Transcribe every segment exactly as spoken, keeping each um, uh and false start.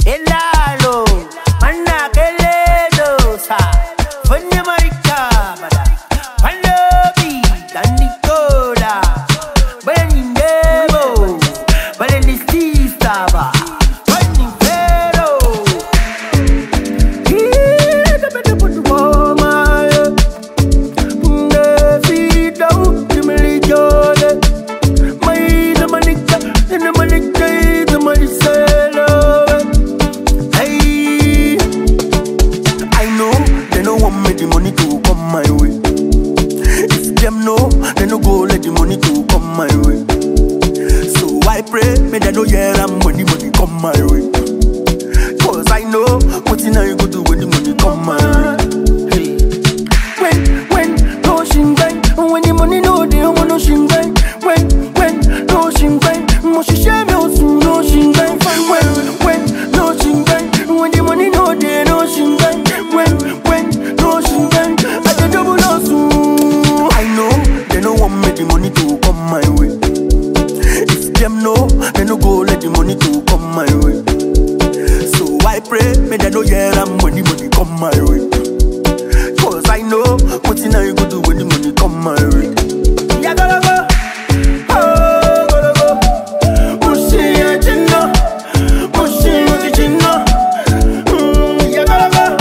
Elalo, manna keledo sa, vanya marika bada, palobi danikola, bani nebo, bani stistaba, bani vero. Here the better put the woman, the feet down, the milijole, my the manika, the manika, the manisela. The money to come my way. If them know, they no go let the money to come my way. So I pray, may they know yeah I'm when the money come my way. Cause I know what in I go do when the money come my way. Hey. When, when, no shingai, when the money no they don't want no shingai. When, when, no shingai, moshi shame also no shingai. When, when, no shingai, when the money no they no shingai. When, when, no shingai, I don't double no soon. I know they no want me the money to come my way. If them know, they no go let the money to come my way. So I pray, may they know yeah I'm when the money come my way. Cause I know what in I go do when the money come my way. Yeah, gotta go. Oh, gotta go. Mushi ya jinna, mushi ya jinna. Mm, yeah, gotta go.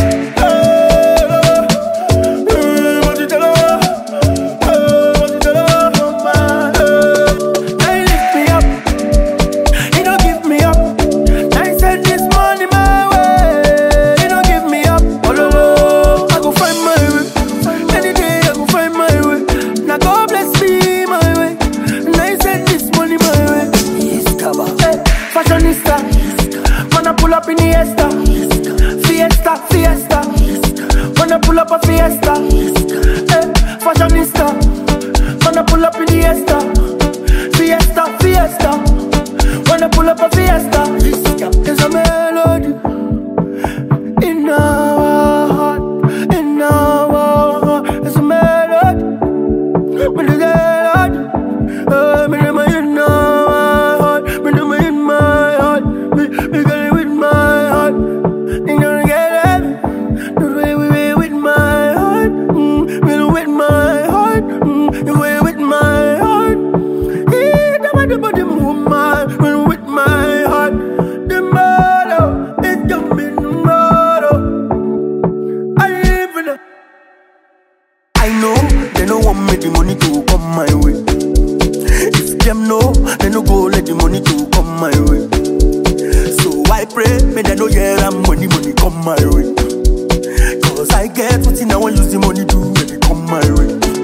Fashionista, wanna pull up in the Fiesta, Fiesta, Fiesta. Wanna pull up a Fiesta, eh, fashionista, wanna pull up in the Fiesta, Fiesta, Fiesta. Wanna pull up a Fiesta. It's a melody in our heart, in our heart. It's a melody, melody, uh, melody in our heart, melody in my heart, me, me got it with my heart. You gonna get it, the way we way with my heart, mm, me do with my heart, mm, the way with my heart. Yeah, the body body move my, me with my heart. The motto is coming, the motto. I live in a. I know they don't want me the money to come my way. If them know, they no go let the money to come my way. So I pray, may they know yeah I'm when the money come my way. Cause I get what I want use the money to when it come my way.